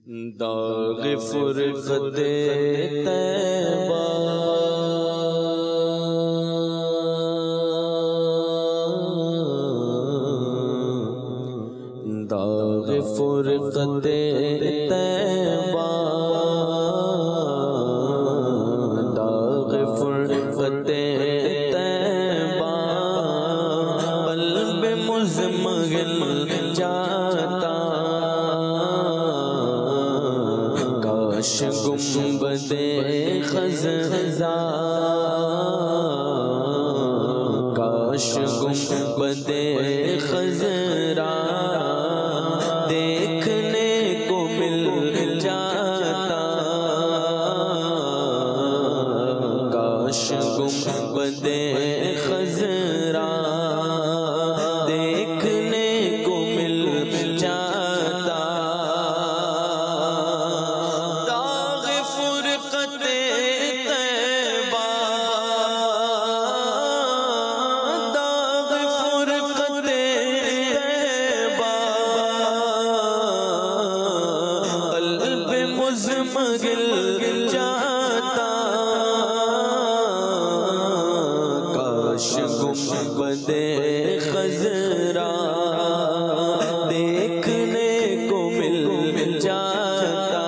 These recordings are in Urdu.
داغ فرقت طیبہ داغ فرقت طیبہ داغ فرقت طیبہ قلب مزمگل جاتا کاش گنبد خزرا کاش گنبد خزرا دیکھنے کو مل جاتا کاش گنبد خزرا دیکھنے کو مل جاتا داغ فرقت طیبہ داغ فرقت طیبہ قلب مزمگل جاتا کاش گنبد خزرا دیکھنے کو مل جاتا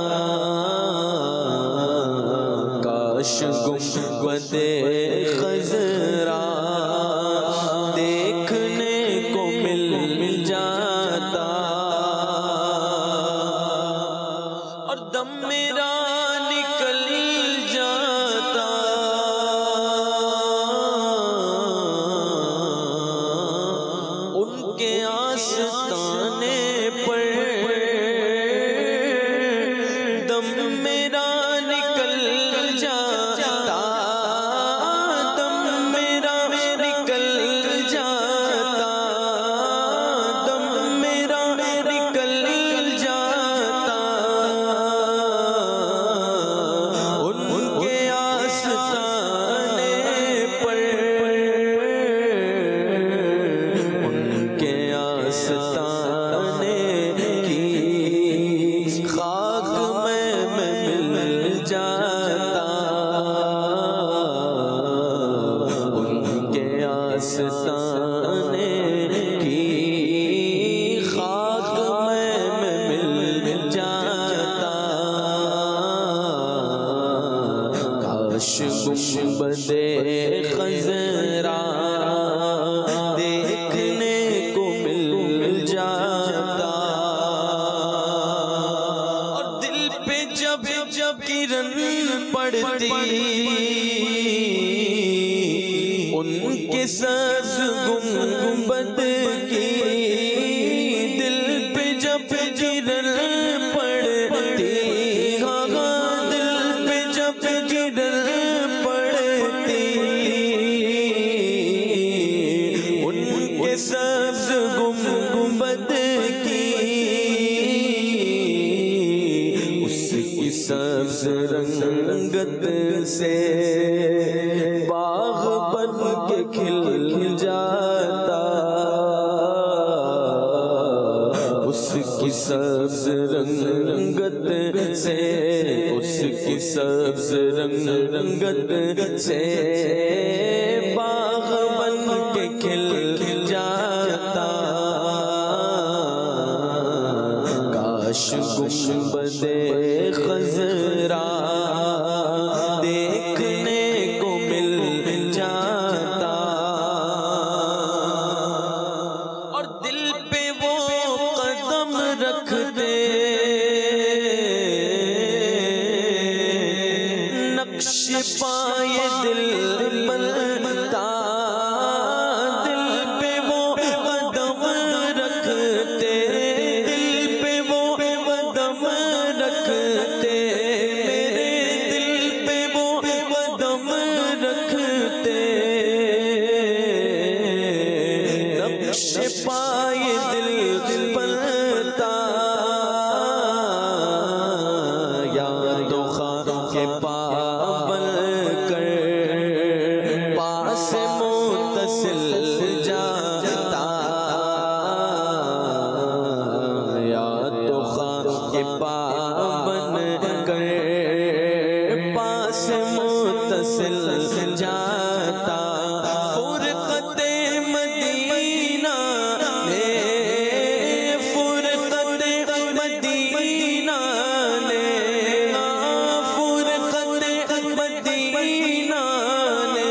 کاش گنبد خزرا دیکھنے کو مل جاتا اور دم میرا نکل جاتا ان کے آستانے پر دم میرا نکل جاتا دم میرا نکل جاتا دم میرا نکل جاتا ان کے آستانے پر ان کے آستانے کی خاک میں مل جاتا ان کے آستانے کی خاک میں مل جاتا کاش گنبد خزرا دیکھنے کو مل جاتا اور دل پہ جب کرن پڑتی ان کے سبز گنبد کی دل پہ جب کرن پڑتی ہاں دل پہ جب کرن پڑتی ان کے سبز گنبد کی اس کی سبز رنگت سے باغ بن کے کھل جاتا اس کی سبز رنگت سے اس کی سبز رنگت سے باغ بن کے کھل جاتا کاش گنبد خزرا دیکھنے کو مل جاتا اور دل پہ وہ قدم رکھتے نقش پائے دل بنتا دل پہ وہ قدم رکھتے دل پہ وہ قدم رکھتے میرے دل پہ وہ قدم رکھتے نقش پائے دل بنتا یاد و خواہ کے پابل کر پاس متصل جاتا یاد و خواہ کے پابل بن کر پاس متصل جاتا فرقت مدینہ نے فرقت مدینہ نے فرقت مدینہ نے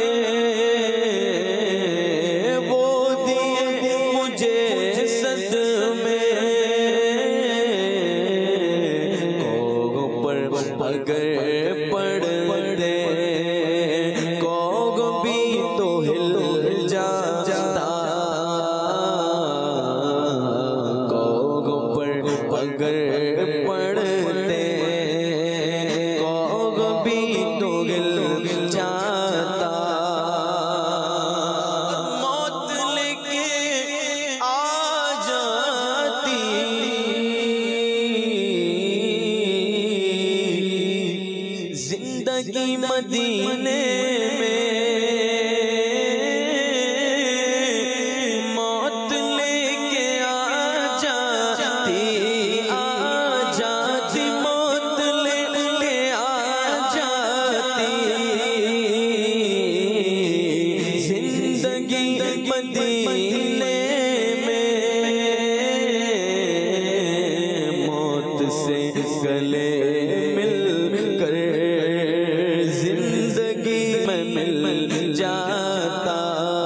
وہ دیے مجھے صدمے اگر پڑھتے کوگ بھی تو ہل جاتا کوگ پر اگر پڑھتے کوگ بھی تو ہل جاتا موت لے کے آ جاتی زندگی مدینے میں موت لے کے آ جاتی موت لے کے آ جاتی زندگی مدینے میں موت سے گلے مل کر زندگی میں مل جاتا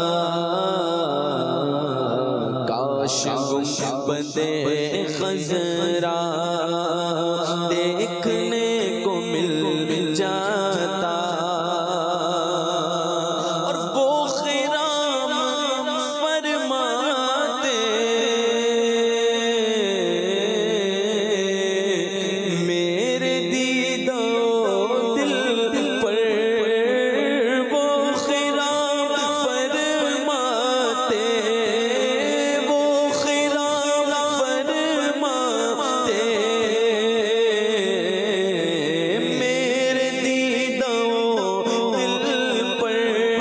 کاش گنبدِ خضرا دیکھنے کو مل جاتا اور وہ خرام فرماتے میرے دیدہ دل پر وہ خرام فرماتے وہ خرام فرماتے میرے دیدہ دل پر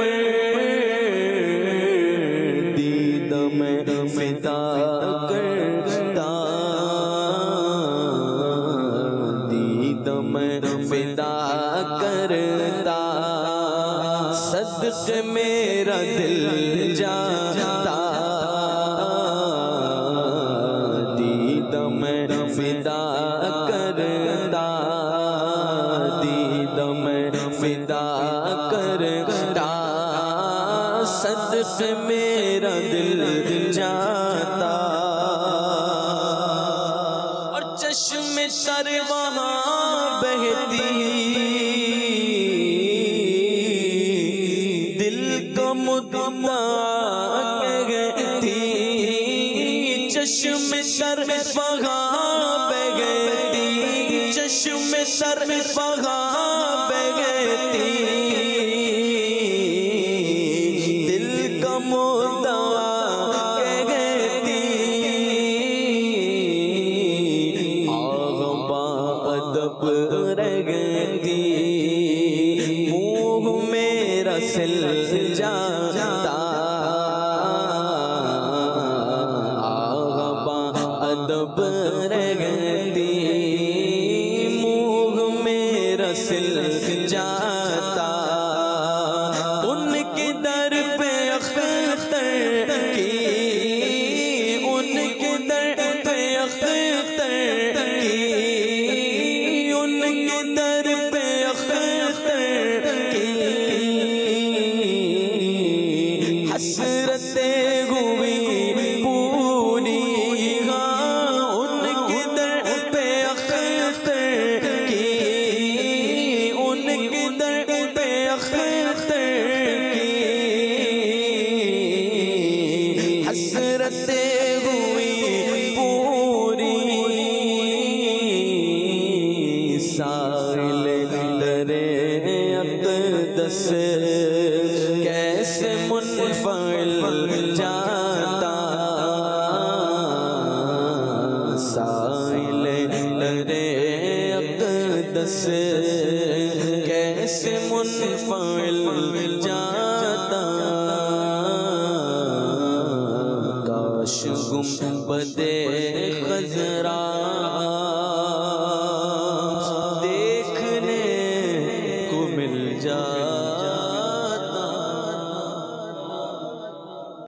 دیدہ میں فدا کرتا دیدہ میں فدا کرتا صدق میرا دل جاتا دیدہ میں فدا کرتا دیدہ میں فدا کرتا صدق میرا دل جاتا اور چشم تر وہاں بہتی دل کو مدعا کہتی چشم تر وہاں بہتی چشم تر وہاں بہتی دل کا مدعا کہتی آغا ادب رہتی منہ میرا سل جاتا آغا ادب رہتی منہ میرا سل جاتا ان کے در پہ اختر کی ان کے در پہ اختر کی ان کے در پہ اختر کی حسرتیں ہوئی پوری ان کے در پہ اختر کی ان کے در پہ اختر کی حسرتیں ہوئی پوری سائل درے اقدس کیسے منفعل جاتا سائل درے اقدس کیسے منفعل جاتا کاش گنبدِ خضرا جاتا